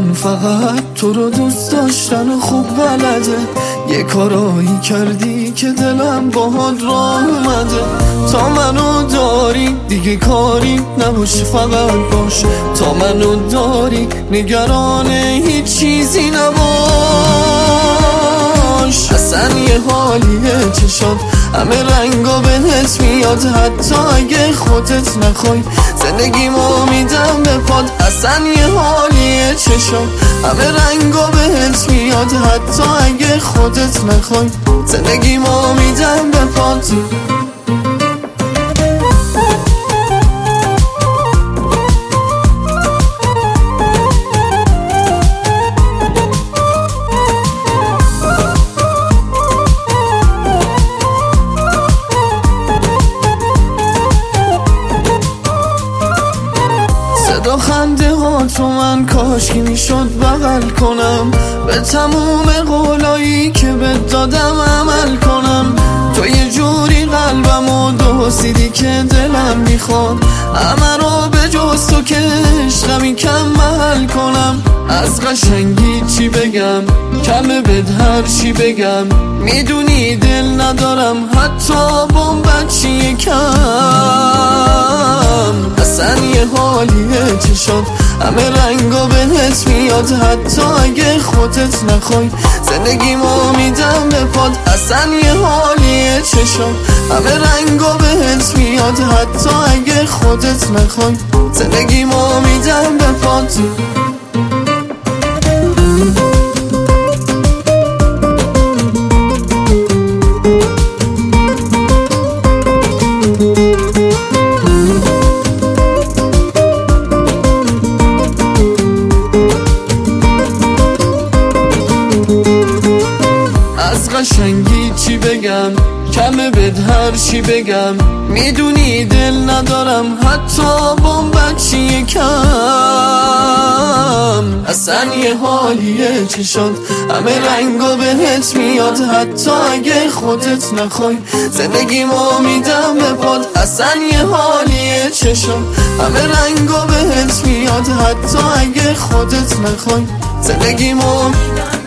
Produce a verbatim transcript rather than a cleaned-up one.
من فقط تو رو دوست داشتن و خوب بلده. یه کارایی کردی که دلم باهات راه اومده. تا منو داری دیگه کاری نباشه، فقط باش. تا منو داری نگران هیچ چیزی نباش. اصلا یه حالیه چشات همه رنگا بهت میاد، حتی اگه خودت نخوای زندگیمو میدم به پاد. اصلا یه حالیه چشات همه رنگا بهت میاد، حتی اگه خودت نخوای زندگیمو میدم به پاد. صدا خنده ها تو من کاش که میشد بغل کنم، به تموم قولایی که بهت دادم عمل کنم. تو یه جوری قلبمو دوسیدی که دلم میخواد همه رو به جز تو که عشقمی کم محل کنم. از قشنگی چی بگم، کمه بد هر چی بگم، میدونی دل ندارم حتی بمبت چیه کم. اصلا یه حالیه چشات همه رنگا بهت میاد، حتی اگه خودت نخوای زندگیمو میدم به پاد. اصلا یه حالیه چشات همه رنگا بهت میاد، حتی اگه خودت نخوای زندگیمو میدم به پاد. از قشنگی چی بگم، کمه بد هر چی بگم، میدونی دل ندارم حتی بمبت چیه کم. اصلا یه حالیه چشات همه رنگا بهت میاد، حتی اگه خودت نخوای زندگیمو میدم به پاد. اصلا یه حالیه چشات همه رنگا بهت میاد، حتی اگه خودت نخوای زندگیمو میدم